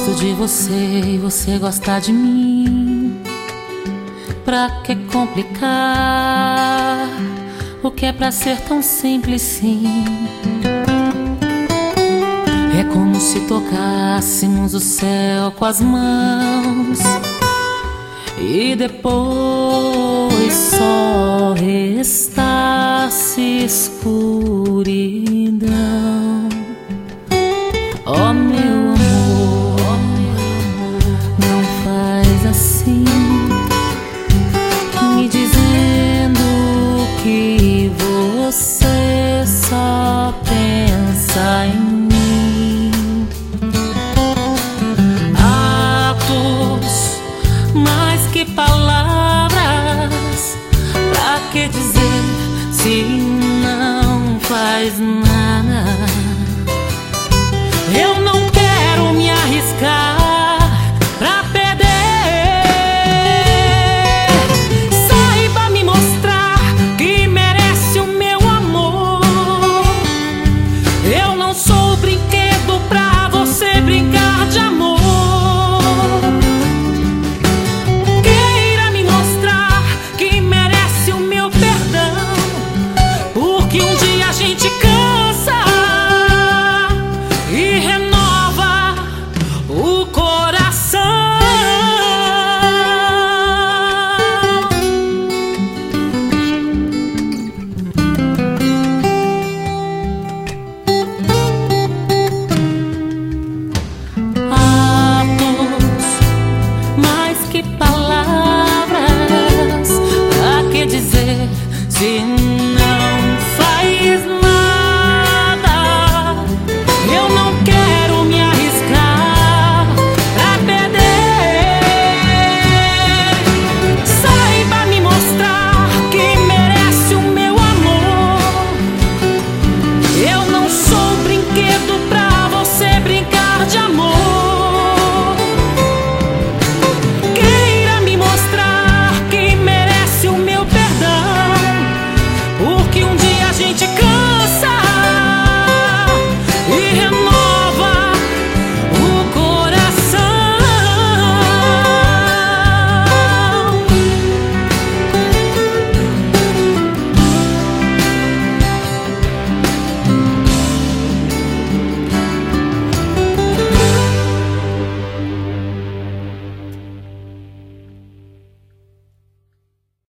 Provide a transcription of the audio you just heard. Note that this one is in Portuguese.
gosto de você e você gosta de mim. Pra que complicar o que é pra ser tão simples, sim? É como se tocássemos o céu com as mãos e depois só restasse escuridão.